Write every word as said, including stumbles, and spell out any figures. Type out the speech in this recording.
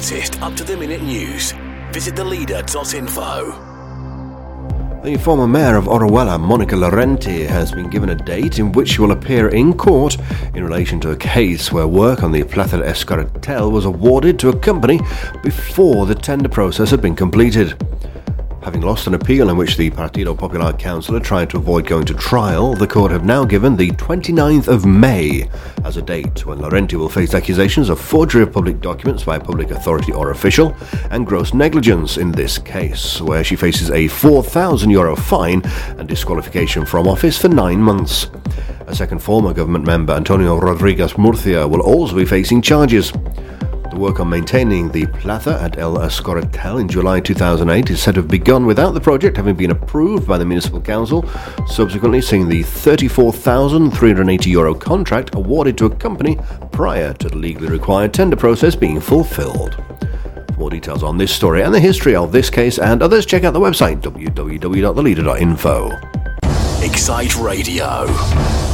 latest up-to-the-minute news, visit the leader dot info. The former mayor of Orihuela, Monica Laurenti, has been given a date in which she will appear in court in relation to a case where work on the Plaza de Escorial was awarded to a company before the tender process had been completed. Having lost an appeal in which the Partido Popular councillor tried to avoid going to trial, the court have now given the twenty-ninth of May as a date when Laurenti will face accusations of forgery of public documents by a public authority or official and gross negligence in this case, where she faces a four thousand euro fine and disqualification from office for nine months. A second former government member, Antonio Rodriguez Murcia, will also be facing charges. The work on maintaining the Plaza at El Escorial in July two thousand eight is said to have begun without the project having been approved by the Municipal Council, subsequently seeing the thirty-four thousand three hundred eighty euro contract awarded to a company prior to the legally required tender process being fulfilled. For more details on this story and the history of this case and others, check out the website w w w dot the leader dot info. Excite Radio.